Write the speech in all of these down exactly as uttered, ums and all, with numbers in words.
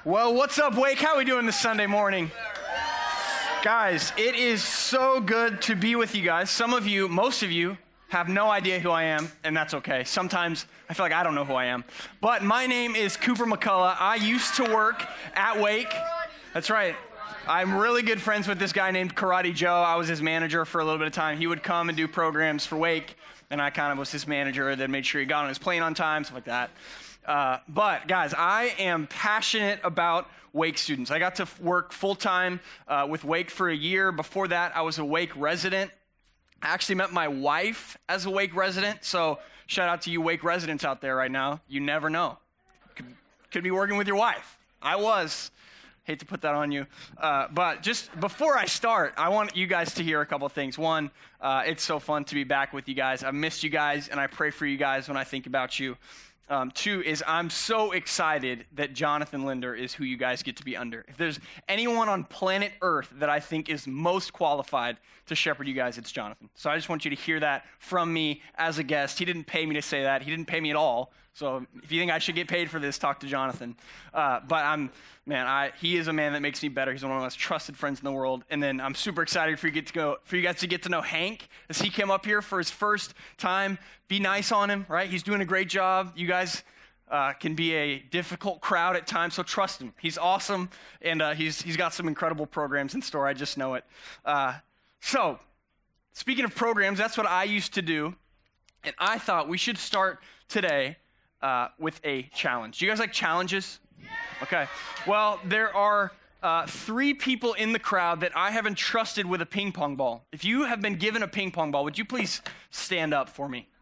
Well, what's up, Wake? How are we doing this Sunday morning? Guys, it is so good to be with you guys. Some of you, most of you, have no idea who I am, and that's okay. Sometimes I feel like I don't know who I am. But my name is Cooper McCullough. I used to work at Wake. That's right. I'm really good friends with this guy named Karate Joe. I was his manager for a little bit of time. He would come and do programs for Wake, and I kind of was his manager that made sure he got on his plane on time, stuff like that. Uh, but guys, I am passionate about Wake students. I got to work full-time uh, with Wake for a year. Before that, I was a Wake resident. I actually met my wife as a Wake resident, so shout out to you Wake residents out there right now. You never know. Could, could be working with your wife. I was. Hate to put that on you. Uh, but just before I start, I want you guys to hear a couple things. One, uh, it's so fun to be back with you guys. I missed you guys, and I pray for you guys when I think about you. Um, two is I'm so excited that Jonathan Linder is who you guys get to be under. If there's anyone on planet Earth that I think is most qualified to shepherd you guys, it's Jonathan. So I just want you to hear that from me as a guest. He didn't pay me to say that. He didn't pay me at all. So if you think I should get paid for this, talk to Jonathan. Uh, but I'm, man, I, he is a man that makes me better. He's one of my most trusted friends in the world. And then I'm super excited for you get to go, for you guys to get to know Hank as he came up here for his first time. Be nice on him, right? He's doing a great job. You guys uh, can be a difficult crowd at times, so trust him. He's awesome, and uh, he's he's got some incredible programs in store. I just know it. Uh, so, speaking of programs, that's what I used to do, and I thought we should start today uh, with a challenge. Do you guys like challenges? Okay. Well, there are uh, three people in the crowd that I have entrusted with a ping pong ball. If you have been given a ping pong ball, would you please stand up for me?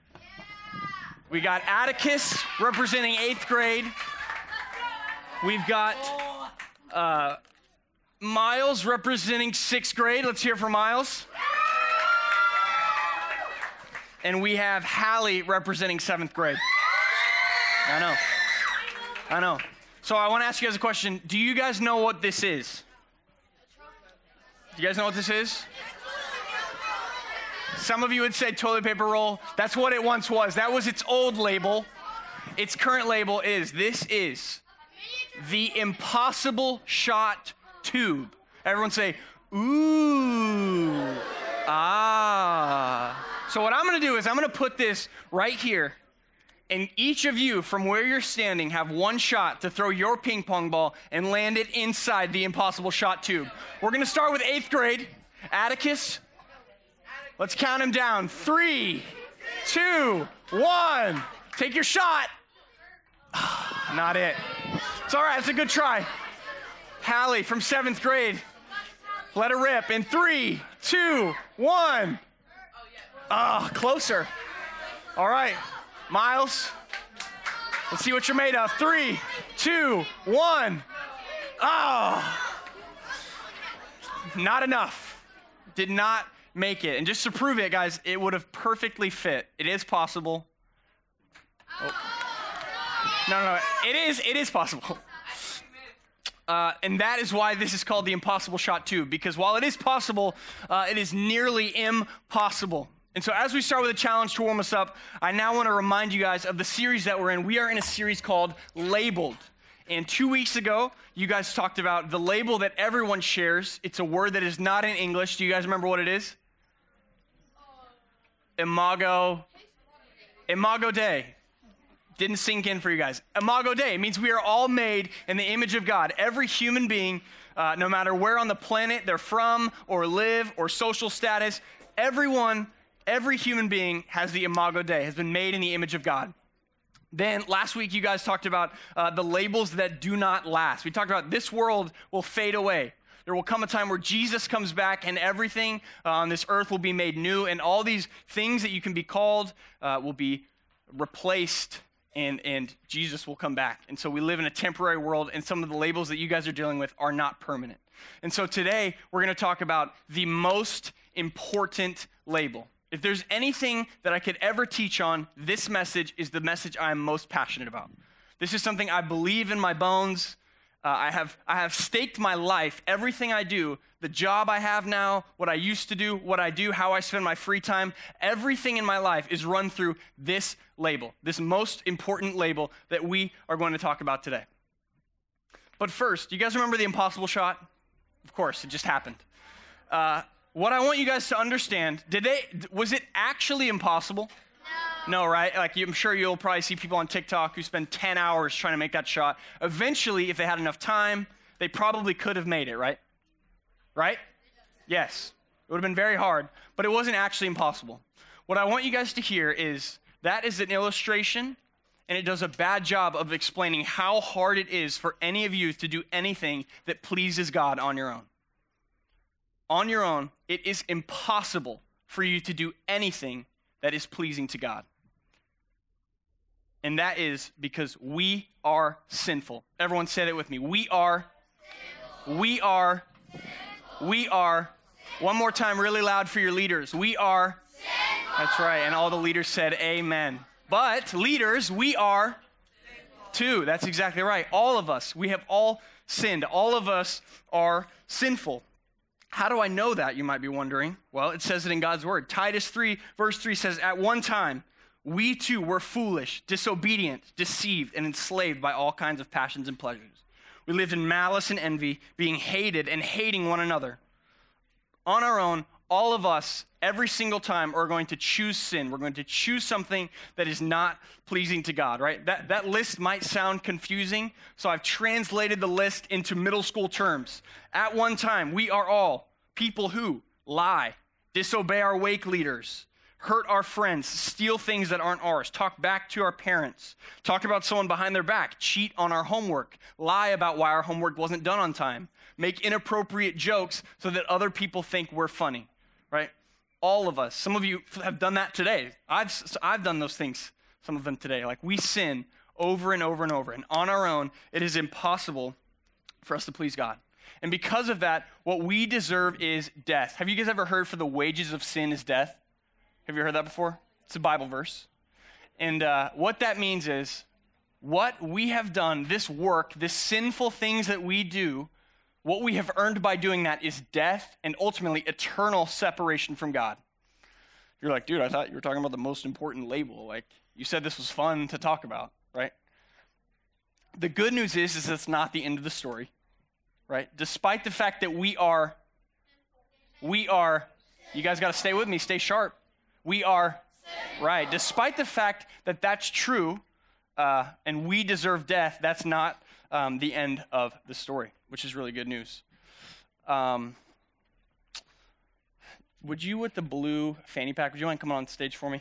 We got Atticus representing eighth grade. We've got uh, Miles representing sixth grade. Let's hear from Miles. And we have Hallie representing seventh grade. I know. I know. So I want to ask you guys a question. Do you guys know what this is? Do you guys know what this is? Some of you would say toilet paper roll. That's what it once was. That was its old label. Its current label is, this is the Impossible Shot Tube. Everyone say, ooh, ah. So what I'm going to do is I'm going to put this right here, and each of you from where you're standing have one shot to throw your ping pong ball and land it inside the Impossible Shot Tube. We're going to start with eighth grade. Atticus. Let's count him down. Three, two, one. Take your shot. Not it. It's all right. It's a good try. Hallie from seventh grade. Let her rip. In three, two, one. Ah, oh, closer. All right. Miles. Let's see what you're made of. Three, two, one. Oh. Not enough. Did not make it. And just to prove it, guys, it would have perfectly fit. It is possible. Oh. No, no, no. It is, it is possible. Uh, and that is why this is called the Impossible Shot Tube, because while it is possible, uh, it is nearly impossible. And so as we start with a challenge to warm us up, I now want to remind you guys of the series that we're in. We are in a series called Labeled. And two weeks ago, you guys talked about the label that everyone shares. It's a word that is not in English. Do you guys remember what it is? Imago, Imago Dei. Didn't sink in for you guys. Imago Dei means we are all made in the image of God. Every human being, uh, no matter where on the planet they're from or live or social status, everyone, every human being has the Imago Dei, has been made in the image of God. Then last week you guys talked about uh, the labels that do not last. We talked about this world will fade away. There will come a time where Jesus comes back and everything uh, on this earth will be made new, and all these things that you can be called uh, will be replaced, and, and Jesus will come back. And so we live in a temporary world, and some of the labels that you guys are dealing with are not permanent. And so today we're going to talk about the most important label. If there's anything that I could ever teach on, this message is the message I'm most passionate about. This is something I believe in my bones. Uh, I have I have staked my life, everything I do, the job I have now, what I used to do, what I do, how I spend my free time, everything in my life is run through this label, this most important label that we are going to talk about today. But first, you guys remember the impossible shot? Of course, it just happened. Uh, what I want you guys to understand, did they, was it actually impossible? No. No, right? Like, I'm sure you'll probably see people on TikTok who spend ten hours trying to make that shot. Eventually, if they had enough time, they probably could have made it, right? Right? Yes. It would have been very hard, but it wasn't actually impossible. What I want you guys to hear is that is an illustration, and it does a bad job of explaining how hard it is for any of you to do anything that pleases God on your own. On your own, it is impossible for you to do anything that is pleasing to God. And that is because we are sinful. Everyone say that with me. We are, sinful. we are, sinful. we are, sinful. One more time really loud for your leaders. We are, sinful. That's right. And all the leaders said amen. But leaders, we are too. That's exactly right. All of us, we have all sinned. All of us are sinful. How do I know that, you might be wondering? Well, it says it in God's word. Titus three, verse three says, at one time, we too were foolish, disobedient, deceived, and enslaved by all kinds of passions and pleasures. We lived in malice and envy, being hated and hating one another. On our own, all of us, every single time, are going to choose sin. We're going to choose something that is not pleasing to God, right? That, that list might sound confusing, so I've translated the list into middle school terms. At one time, we are all people who lie, disobey our wake leaders, hurt our friends, steal things that aren't ours, talk back to our parents, talk about someone behind their back, cheat on our homework, lie about why our homework wasn't done on time, make inappropriate jokes so that other people think we're funny. Right? All of us. Some of you have done that today. I've, I've done those things, some of them today. Like, we sin over and over and over. And on our own, it is impossible for us to please God. And because of that, what we deserve is death. Have you guys ever heard for the wages of sin is death? Have you heard that before? It's a Bible verse. And uh, what that means is what we have done, this work, this sinful things that we do, what we have earned by doing that is death and ultimately eternal separation from God. You're like, dude, I thought you were talking about the most important label. Like, you said this was fun to talk about, right? The good news is, is it's not the end of the story, right? Despite the fact that we are, we are, you guys got to stay with me, stay sharp. We are, right? Despite the fact that that's true uh, and we deserve death, that's not um, the end of the story, which is really good news. Um, would you, with the blue fanny pack, would you mind coming on stage for me?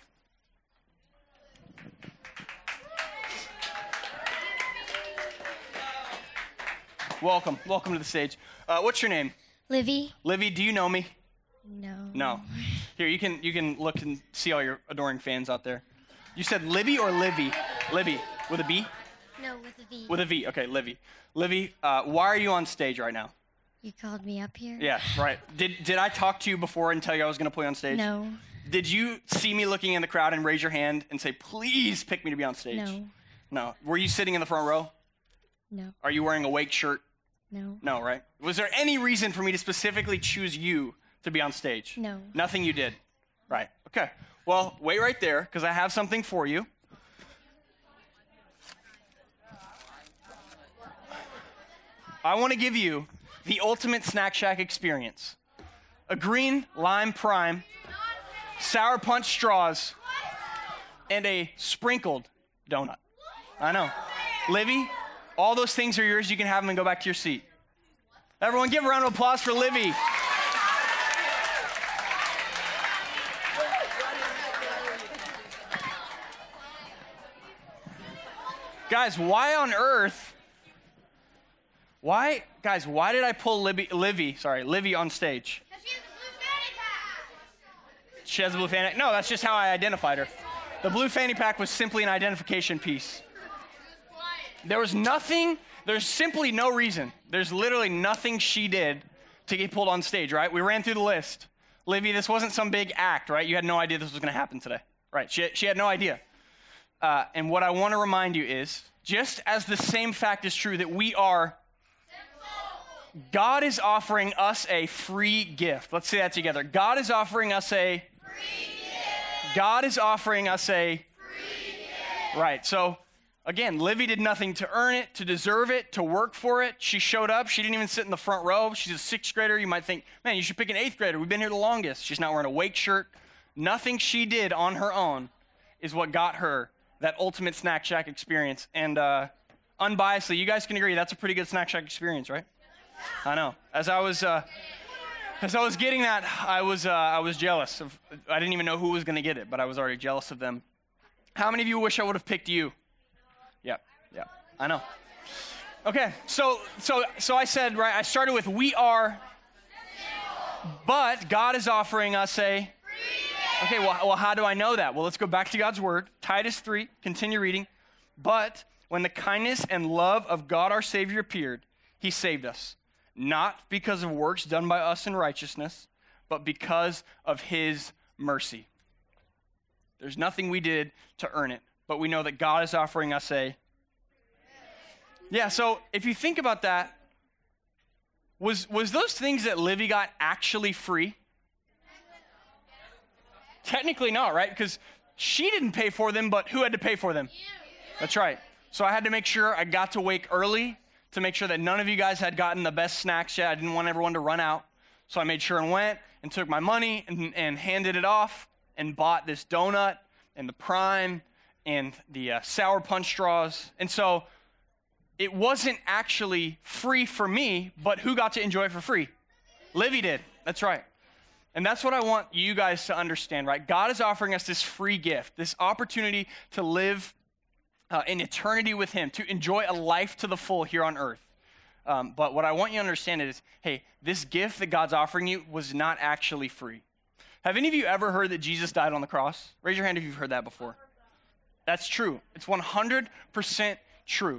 Welcome. Welcome to the stage. Uh, what's your name? Livy. Livy, do you know me? No. No. Here, you can you can look and see all your adoring fans out there. You said Libby or Livy? Libby. With a B? No, with a V. With a V. Okay, Livy. Livy, uh, why are you on stage right now? You called me up here? Yeah, right. Did did I talk to you before and tell you I was going to play on stage? No. Did you see me looking in the crowd and raise your hand and say, please pick me to be on stage? No. No. Were you sitting in the front row? No. Are you wearing a Wake shirt? No. No, right? Was there any reason for me to specifically choose you to be on stage? No. Nothing you did? Right. Okay. Well, wait right there, because I have something for you. I want to give you the ultimate Snack Shack experience. A green lime prime, sour punch straws, and a sprinkled donut. I know. Livy, all those things are yours. You can have them and go back to your seat. Everyone give a round of applause for Livy. Guys, why on earth, why, guys, why did I pull Libby, Livy, sorry, Livy on stage? Because she has a blue fanny pack. She has a blue fanny pack? No, that's just how I identified her. The blue fanny pack was simply an identification piece. There was nothing, there's simply no reason. There's literally nothing she did to get pulled on stage, right? We ran through the list. Livy, this wasn't some big act, right? You had no idea this was going to happen today, right? She, she had no idea. Uh, and what I want to remind you is, just as the same fact is true that we are, God is offering us a free gift. Let's say that together. God is offering us a Free gift. God is offering us a Free gift. Right. So Again, Livy did nothing to earn it, to deserve it, to work for it. She showed up. She didn't even sit in the front row. She's a sixth grader. You might think, man, you should pick an eighth grader. We've been here the longest. She's not wearing a wake shirt. Nothing she did on her own is what got her that ultimate Snack Shack experience. And uh, unbiasedly, you guys can agree that's a pretty good Snack Shack experience, right? I know. As I was, uh, as I was getting that, I was, uh, I was jealous of. I didn't even know who was going to get it, but I was already jealous of them. How many of you wish I would have picked you? Yeah, yeah, I know. Okay, so so so I said, right, I started with we are, but God is offering us a, okay, well, well, how do I know that? Well, let's go back to God's word. Titus three, continue reading. But when the kindness and love of God our Savior appeared, he saved us, not because of works done by us in righteousness, but because of his mercy. There's nothing we did to earn it, but we know that God is offering us a, yeah, so if you think about that, was, was those things that Livy got actually free? Technically not, right? Because she didn't pay for them, but who had to pay for them? That's right. So I had to make sure I got to wake early to make sure that none of you guys had gotten the best snacks yet. I didn't want everyone to run out. So I made sure and went and took my money and, and handed it off and bought this donut and the Prime and the uh, Sour Punch straws. And so it wasn't actually free for me, but who got to enjoy it for free? Livy did. That's right. And that's what I want you guys to understand, right? God is offering us this free gift, this opportunity to live uh, in eternity with him, to enjoy a life to the full here on earth. Um, but what I want you to understand is, hey, this gift that God's offering you was not actually free. Have any of you ever heard that Jesus died on the cross? Raise your hand if you've heard that before. That's true. It's one hundred percent true.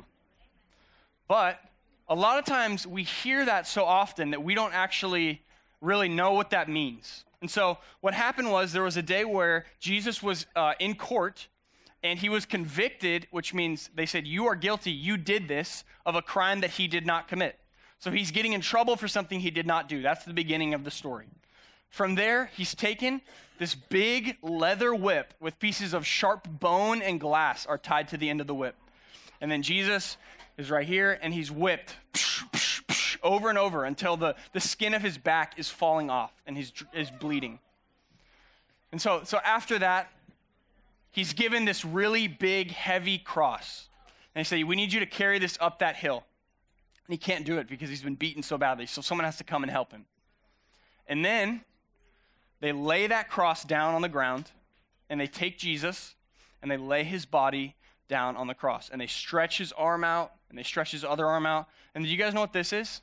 But a lot of times we hear that so often that we don't actually really know what that means. And so what happened was there was a day where Jesus was uh, in court and he was convicted, which means they said, you are guilty, you did this, of a crime that he did not commit. So he's getting in trouble for something he did not do. That's the beginning of the story. From there, he's taken this big leather whip with pieces of sharp bone and glass are tied to the end of the whip. And then Jesus is right here, and he's whipped psh, psh, psh, over and over until the, the skin of his back is falling off and he's is bleeding. And so, so after that, he's given this really big, heavy cross. And they say, we need you to carry this up that hill. And he can't do it because he's been beaten so badly, so someone has to come and help him. And then they lay that cross down on the ground, and they take Jesus, and they lay his body down on the cross. And they stretch his arm out, and they stretch his other arm out. And do you guys know what this is?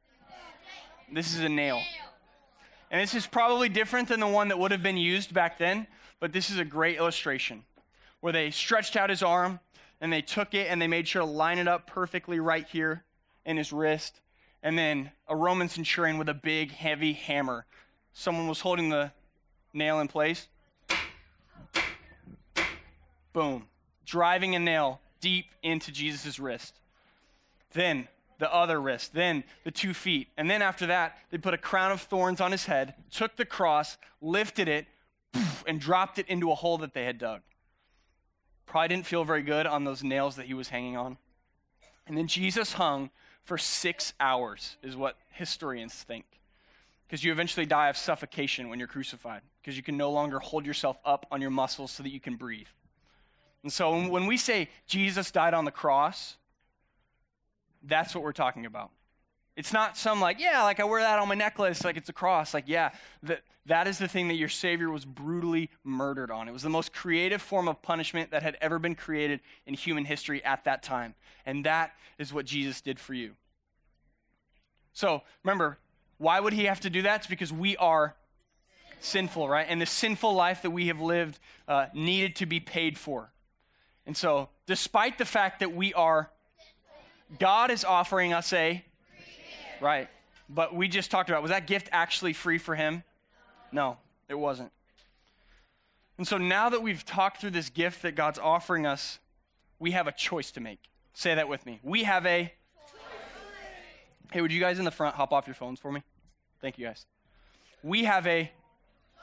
This is a nail. And this is probably different than the one that would have been used back then, but this is a great illustration where they stretched out his arm, and they took it, and they made sure to line it up perfectly right here in his wrist. And then a Roman centurion with a big, heavy hammer. Someone was holding the nail in place. Boom. Driving a nail deep into Jesus' wrist. Then the other wrist. Then the two feet. And then after that, they put a crown of thorns on his head, took the cross, lifted it, and dropped it into a hole that they had dug. Probably didn't feel very good on those nails that he was hanging on. And then Jesus hung for six hours, is what historians think. Because you eventually die of suffocation when you're crucified, because you can no longer hold yourself up on your muscles so that you can breathe. And so when we say Jesus died on the cross, that's what we're talking about. It's not some like, yeah, like I wear that on my necklace, like it's a cross. Like, yeah, that, that is the thing that your Savior was brutally murdered on. It was the most creative form of punishment that had ever been created in human history at that time. And that is what Jesus did for you. So remember, why would he have to do that? It's because we are sinful, right? And the sinful life that we have lived uh, needed to be paid for. And so despite the fact that we are, God is offering us a, right, but we just talked about, was that gift actually free for him? No, it wasn't. And so now that we've talked through this gift that God's offering us, we have a choice to make. Say that with me. We have a, hey, would you guys in the front hop off your phones for me? Thank you, guys. We have a,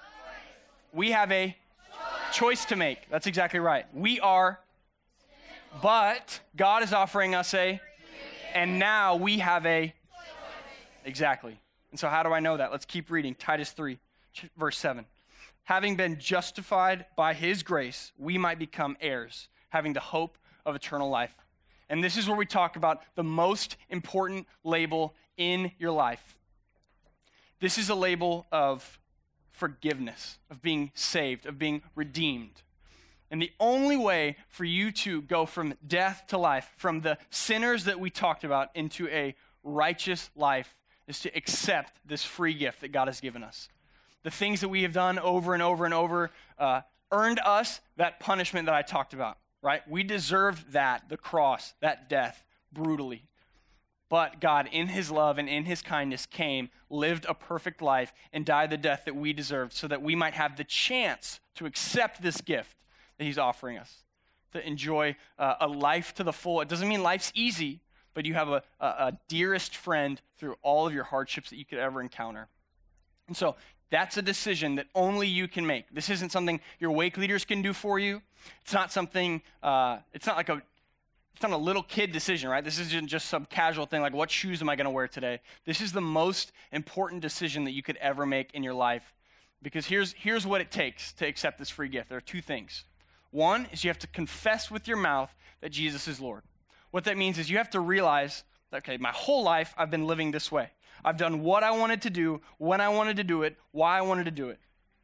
we have a choice to make. That's exactly right. We are But God is offering us a, and now we have a, exactly. And so how do I know that? Let's keep reading. Titus three, verse seven. Having been justified by his grace, we might become heirs, having the hope of eternal life. And this is where we talk about the most important label in your life. This is a label of forgiveness, of being saved, of being redeemed. And the only way for you to go from death to life, from the sinners that we talked about into a righteous life, is to accept this free gift that God has given us. The things that we have done over and over and over uh, earned us that punishment that I talked about, right? We deserved that, the cross, that death, brutally. But God, in his love and in his kindness, came, lived a perfect life, and died the death that we deserved so that we might have the chance to accept this gift that he's offering us, to enjoy uh, a life to the full. It doesn't mean life's easy, but you have a, a, a dearest friend through all of your hardships that you could ever encounter. And so that's a decision that only you can make. This isn't something your wake leaders can do for you. It's not something, uh, it's not like a, it's not a little kid decision, right? This isn't just some casual thing like, what shoes am I going to wear today? This is the most important decision that you could ever make in your life. Because here's, here's what it takes to accept this free gift. There are two things. One is you have to confess with your mouth that Jesus is Lord. What that means is you have to realize, okay, my whole life I've been living this way. I've done what I wanted to do, when I wanted to do it, why I wanted to do it.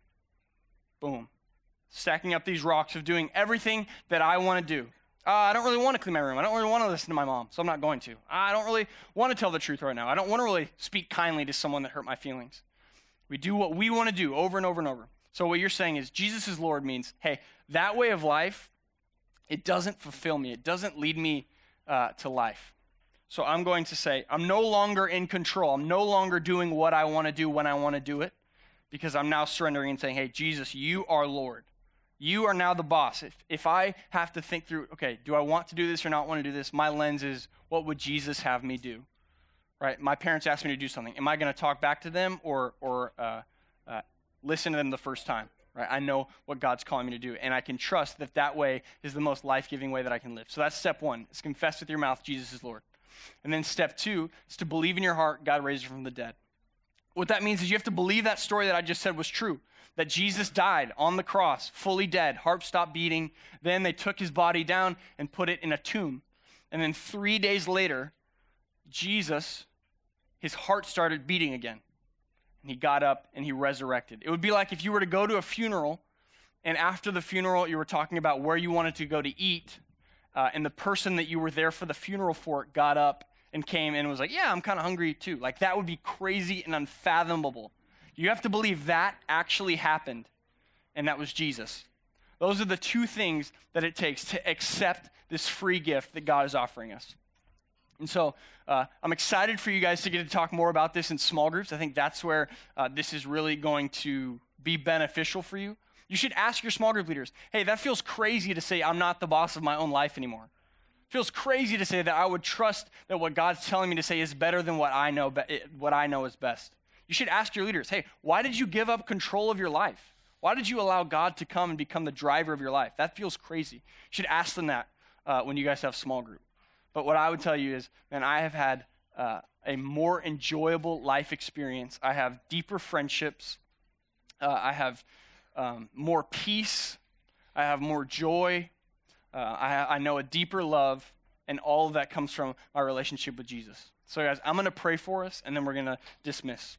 Boom. Stacking up these rocks of doing everything that I want to do. Uh, I don't really want to clean my room. I don't really want to listen to my mom, so I'm not going to. I don't really want to tell the truth right now. I don't want to really speak kindly to someone that hurt my feelings. We do what we want to do over and over and over. So what you're saying is Jesus is Lord means, hey, that way of life, it doesn't fulfill me. It doesn't lead me uh, to life. So I'm going to say, I'm no longer in control. I'm no longer doing what I want to do when I want to do it, because I'm now surrendering and saying, hey, Jesus, you are Lord. You are now the boss. If, if I have to think through, okay, do I want to do this or not want to do this? My lens is, what would Jesus have me do? Right? My parents asked me to do something. Am I going to talk back to them or, or uh, uh, listen to them the first time? Right? I know what God's calling me to do, and I can trust that that way is the most life-giving way that I can live. So that's step one. It's confess with your mouth, Jesus is Lord. And then step two is to believe in your heart God raised him from the dead. What that means is you have to believe that story that I just said was true, that Jesus died on the cross, fully dead, heart stopped beating. Then they took his body down and put it in a tomb. And then three days later, Jesus, his heart started beating again. And he got up and he resurrected. It would be like if you were to go to a funeral, and after the funeral you were talking about where you wanted to go to eat, Uh, and the person that you were there for the funeral for got up and came and was like, yeah, I'm kind of hungry too. Like, that would be crazy and unfathomable. You have to believe that actually happened, and that was Jesus. Those are the two things that it takes to accept this free gift that God is offering us. And so uh, I'm excited for you guys to get to talk more about this in small groups. I think that's where uh, this is really going to be beneficial for you. You should ask your small group leaders, hey, that feels crazy to say I'm not the boss of my own life anymore. It feels crazy to say that I would trust that what God's telling me to say is better than what I know, what I know is best. You should ask your leaders, hey, why did you give up control of your life? Why did you allow God to come and become the driver of your life? That feels crazy. You should ask them that uh, when you guys have small group. But what I would tell you is, man, I have had uh, a more enjoyable life experience. I have deeper friendships. Uh, I have Um, more peace, I have more joy, uh, I, I know a deeper love, and all of that comes from my relationship with Jesus. So guys, I'm going to pray for us, and then we're going to dismiss.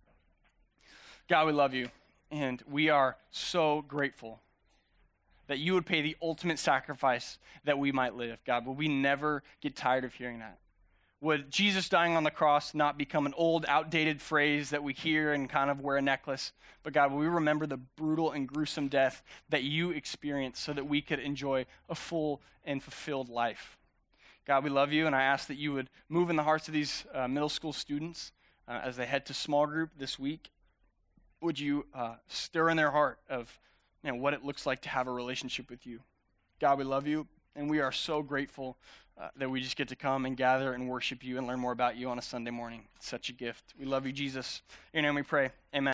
God, we love you, and we are so grateful that you would pay the ultimate sacrifice that we might live. God, will we never get tired of hearing that? Would Jesus dying on the cross not become an old, outdated phrase that we hear and kind of wear a necklace? But God, will we remember the brutal and gruesome death that you experienced so that we could enjoy a full and fulfilled life? God, we love you, and I ask that you would move in the hearts of these uh, middle school students uh, as they head to small group this week. Would you uh, stir in their heart of you know, what it looks like to have a relationship with you? God, we love you, and we are so grateful Uh, that we just get to come and gather and worship you and learn more about you on a Sunday morning. It's such a gift. We love you, Jesus. In your name we pray. Amen.